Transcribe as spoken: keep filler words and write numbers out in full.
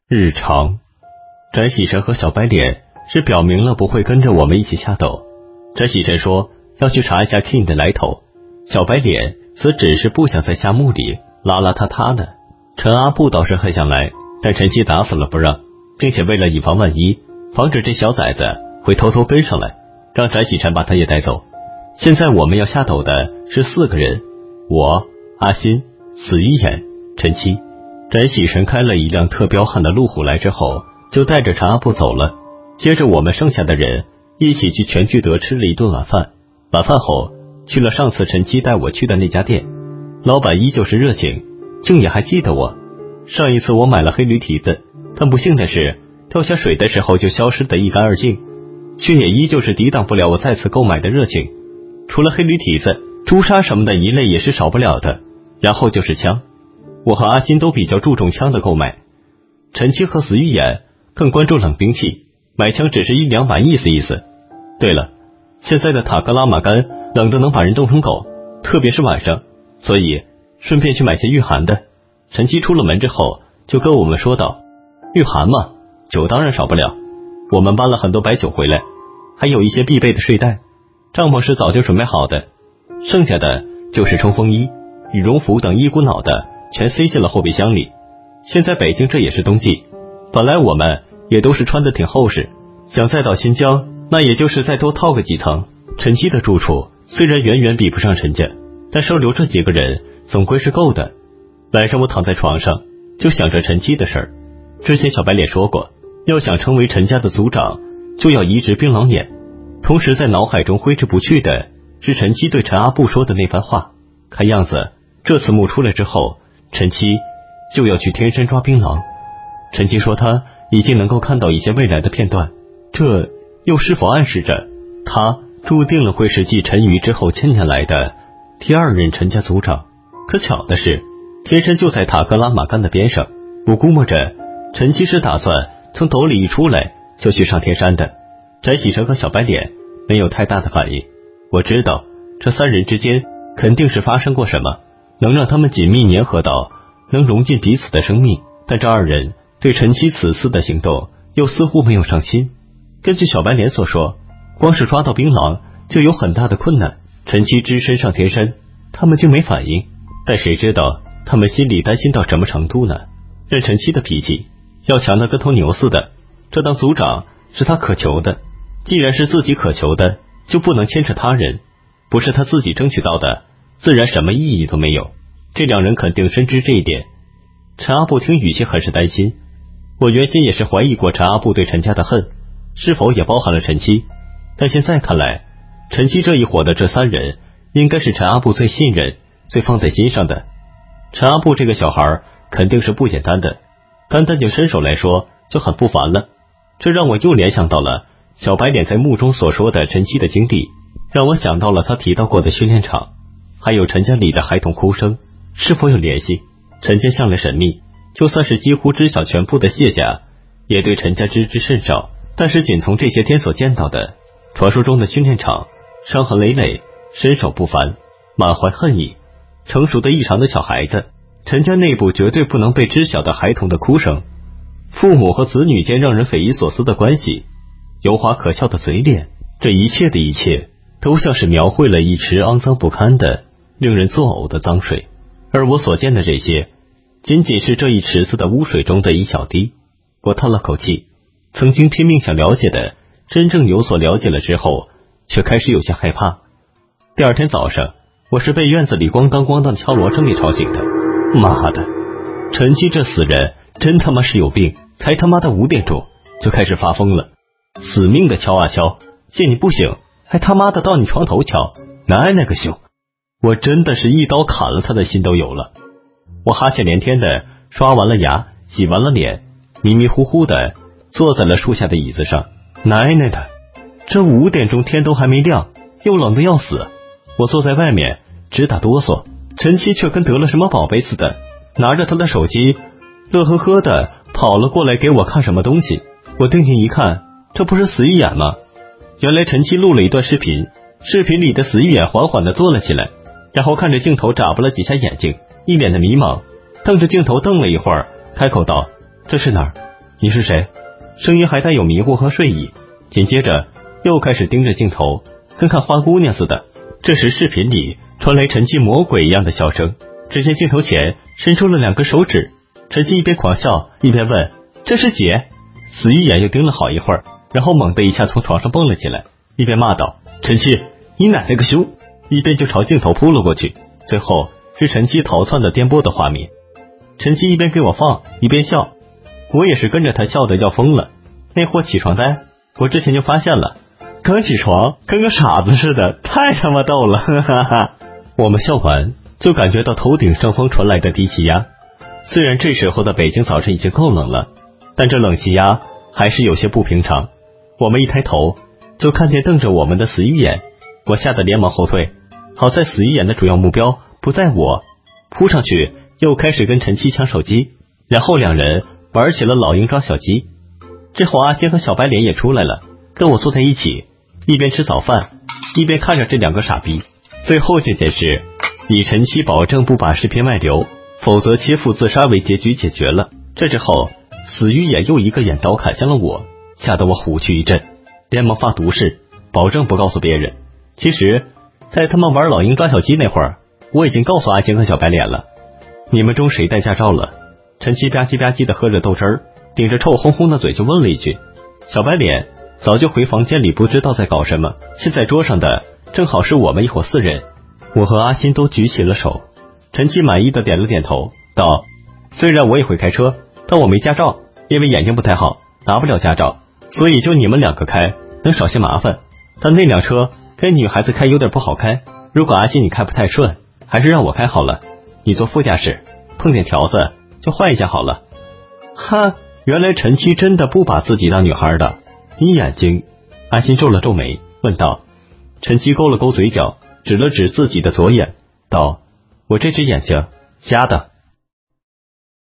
日常，翟喜晨和小白脸是表明了不会跟着我们一起下斗。翟喜晨说要去查一下 King 的来头，小白脸则只是不想在夏目里邋邋遢遢的。陈阿布倒是很想来，但陈七打死了不让，并且为了以防万一，防止这小崽子会偷偷跟上来，让翟喜晨把他也带走。现在我们要下斗的是四个人，我、阿新、死鱼眼、陈七。翟喜晨开了一辆特彪悍的路虎来之后，就带着陈阿布走了。接着我们剩下的人一起去全聚德吃了一顿晚饭，晚饭后去了上次陈七带我去的那家店，老板依旧是热情，竟也还记得我。上一次我买了黑驴蹄子，但不幸的是掉下水的时候就消失得一干二净，却也依旧是抵挡不了我再次购买的热情。除了黑驴蹄子，朱砂什么的一类也是少不了的，然后就是枪。我和阿金都比较注重枪的购买，陈七和死鱼眼更关注冷兵器，买枪只是一两把意思意思。对了，现在的塔克拉玛干冷得能把人冻成狗，特别是晚上，所以顺便去买些御寒的。陈七出了门之后就跟我们说道，御寒嘛，酒当然少不了，我们搬了很多白酒回来，还有一些必备的睡袋，帐篷是早就准备好的，剩下的就是冲锋衣、羽绒服等一股脑的全塞进了后备箱里。现在北京这也是冬季，本来我们也都是穿得挺厚实，想再到新疆那也就是再多套个几层。陈七的住处虽然远远比不上陈家，但收留这几个人总归是够的。晚上我躺在床上就想着陈七的事儿，之前小白脸说过，要想成为陈家的族长就要移植槟榔眼，同时在脑海中挥之不去的是陈七对陈阿布说的那番话。看样子这次墓出来之后，陈七就要去天山抓槟榔。陈七说他已经能够看到一些未来的片段，这又是否暗示着他注定了会是继陈瑜之后千年来的第二任陈家族长？可巧的是，天山就在塔克拉玛干的边上，我估摸着陈七是打算从斗里一出来就去上天山的。翟喜晨和小白脸没有太大的反应，我知道这三人之间肯定是发生过什么，能让他们紧密粘合到能融进彼此的生命，但这二人对陈七此次的行动又似乎没有上心。根据小白脸所说，光是抓到槟榔就有很大的困难，陈七只身上天山他们竟没反应，但谁知道他们心里担心到什么程度呢？任陈七的脾气要强得跟头牛似的，这当族长是他渴求的，既然是自己渴求的，就不能牵扯他人，不是他自己争取到的，自然什么意义都没有。这两人肯定深知这一点。陈阿布听语气很是担心，我原先也是怀疑过陈阿布对陈家的恨是否也包含了陈七，但现在看来，陈七这一伙的这三人应该是陈阿布最信任最放在心上的。陈阿布这个小孩肯定是不简单的，单单就身手来说就很不凡了。这让我又联想到了小白脸在墓中所说的陈七的经历，让我想到了他提到过的训练场，还有陈家里的孩童哭声，是否有联系？陈家向来神秘，就算是几乎知晓全部的谢家也对陈家知之甚少，但是仅从这些天所见到的传说中的训练场，伤痕累累，身手不凡，满怀恨意，成熟的异常的小孩子，陈家内部绝对不能被知晓的孩童的哭声，父母和子女间让人匪夷所思的关系，油滑可笑的嘴脸，这一切的一切都像是描绘了一池肮脏不堪的令人作呕的脏水，而我所见的这些仅仅是这一池子的污水中的一小滴。我叹了口气，曾经拼命想了解的真正有所了解了之后，却开始有些害怕。第二天早上，我是被院子里咣当咣当的敲锣声给吵醒的。妈的，陈七这死人真他妈是有病，才他妈的五点钟就开始发疯了，死命的敲啊敲，见你不醒还他妈的到你床头敲，哪那个凶！我真的是一刀砍了他的心都有了。我哈欠连天的刷完了牙，洗完了脸，迷迷糊糊的坐在了树下的椅子上。奶奶的，这五点钟天都还没亮，又冷得要死，我坐在外面直打哆嗦。陈七却跟得了什么宝贝似的，拿着他的手机乐呵呵的跑了过来给我看什么东西。我定睛一看，这不是死鱼眼吗？原来陈七录了一段视频，视频里的死鱼眼缓缓的坐了起来，然后看着镜头眨巴了几下眼睛，一脸的迷茫，瞪着镜头瞪了一会儿，开口道，这是哪儿？ 你是谁？声音还带有迷糊和睡意，紧接着又开始盯着镜头，跟看花姑娘似的。这时视频里传来陈七魔鬼一样的笑声，只见镜头前伸出了两根手指，陈七一边狂笑一边问：这是姐？死鱼眼又盯了好一会儿，然后猛地一下从床上蹦了起来，一边骂道：陈七，你奶奶个羞！一边就朝镜头扑了过去。最后是陈七逃窜的颠簸的画面，陈七一边给我放一边笑，我也是跟着他笑得要疯了。那货起床呆，我之前就发现了，刚起床跟个傻子似的，太他妈逗了，哈哈哈。我们笑完就感觉到头顶上方传来的低气压，虽然这时候的北京早晨已经够冷了，但这冷气压还是有些不平常。我们一抬头就看见瞪着我们的死鱼眼，我吓得连忙后退，好在死鱼眼的主要目标不在我，扑上去又开始跟陈七抢手机，然后两人玩起了老鹰抓小鸡。这后阿星和小白脸也出来了，跟我坐在一起，一边吃早饭一边看着这两个傻逼。最后这件事以陈七保证不把视频外流，否则切腹自杀为结局解决了。这之后死鱼眼又一个眼刀砍向了我，吓得我虎躯一震，连忙发毒誓保证不告诉别人。其实在他们玩老鹰抓小鸡那会儿，我已经告诉阿星和小白脸了。你们中谁带驾照了？陈七吧唧吧唧的喝着豆汁儿，顶着臭烘烘的嘴就问了一句。小白脸早就回房间里不知道在搞什么，现在桌上的正好是我们一伙四人。我和阿星都举起了手。陈七满意的点了点头，道：虽然我也会开车，但我没驾照，因为眼睛不太好，拿不了驾照，所以就你们两个开能少些麻烦。但那辆车跟女孩子开有点不好开，如果阿星你开不太顺，还是让我开好了，你坐副驾驶，碰见条子就换一下好了。哈，原来陈七真的不把自己当女孩的。你眼睛？阿星皱了皱眉问道。陈七勾了勾嘴角，指了指自己的左眼，道：我这只眼睛瞎的。